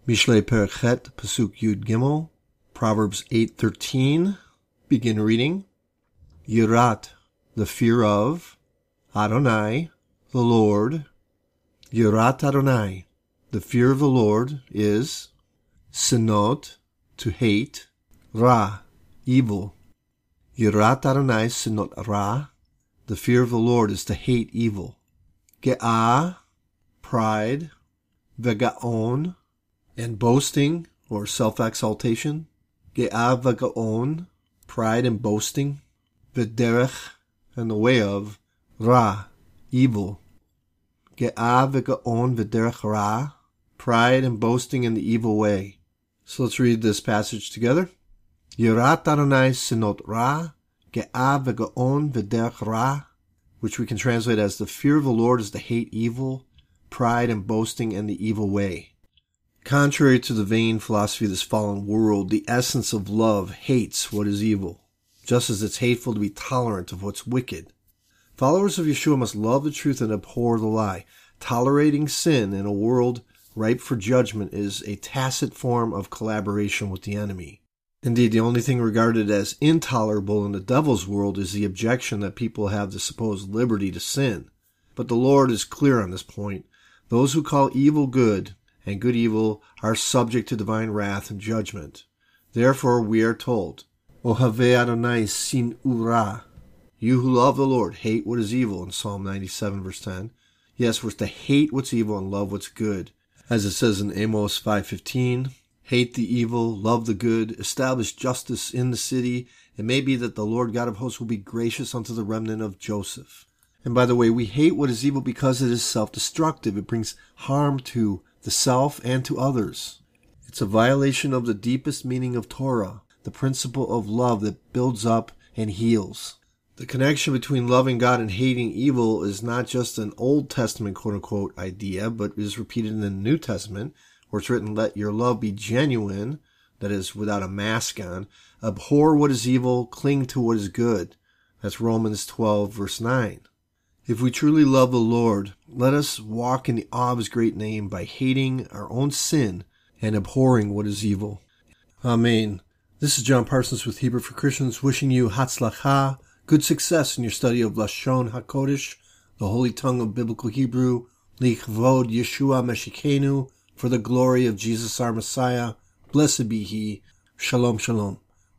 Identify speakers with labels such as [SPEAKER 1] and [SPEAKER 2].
[SPEAKER 1] Mishlei Perek Het, Pasuk Yud Gimel, Proverbs 8:13. Begin reading. Yirat, the fear of, Adonai, the Lord. Yirat Adonai, the fear of the Lord is, Sinot, to hate, Ra, evil. Yirat Adonai Sinot Ra, the fear of the Lord is to hate evil. Ge'ah, pride, Vegaon, and boasting or self-exaltation. Ge'ah Vegaon, pride and boasting. V'derech, and the way of, Ra, evil. Ge'ah Vegaon V'derech Ra, pride and boasting in the evil way. So let's read this passage together. Yirat Adonai Sinot Ra, Ge'ah Vegaon V'derech Ra, which we can translate as the fear of the Lord is to hate evil, pride and boasting in the evil way. Contrary to the vain philosophy of this fallen world, the essence of love hates what is evil, just as it's hateful to be tolerant of what's wicked. Followers of Yeshua must love the truth and abhor the lie. Tolerating sin in a world ripe for judgment is a tacit form of collaboration with the enemy. Indeed, the only thing regarded as intolerable in the devil's world is the objection that people have the supposed liberty to sin. But the Lord is clear on this point. Those who call evil good and good evil are subject to divine wrath and judgment. Therefore we are told, Ohavei Adonai sin ura. You who love the Lord, hate what is evil, in Psalm 97 verse 10. Yes, we're to hate what's evil and love what's good. As it says in Amos 5:15, hate the evil, love the good, establish justice in the city. It may be that the Lord God of hosts will be gracious unto the remnant of Joseph. And by the way, we hate what is evil because it is self-destructive. It brings harm to the self and to others. It's a violation of the deepest meaning of Torah, the principle of love that builds up and heals. The connection between loving God and hating evil is not just an Old Testament quote-unquote idea, but is repeated in the New Testament, where it's written, let your love be genuine, that is, without a mask on. Abhor what is evil, cling to what is good. That's Romans 12 verse 9. If we truly love the Lord, let us walk in the awe of His great name by hating our own sin and abhorring what is evil. Amen. This is John Parsons with Hebrew for Christians, wishing you Hatzlacha, good success in your study of Lashon HaKodesh, the holy tongue of biblical Hebrew, Lichvod Yeshua Meshikenu, for the glory of Jesus our Messiah. Blessed be He. Shalom, shalom.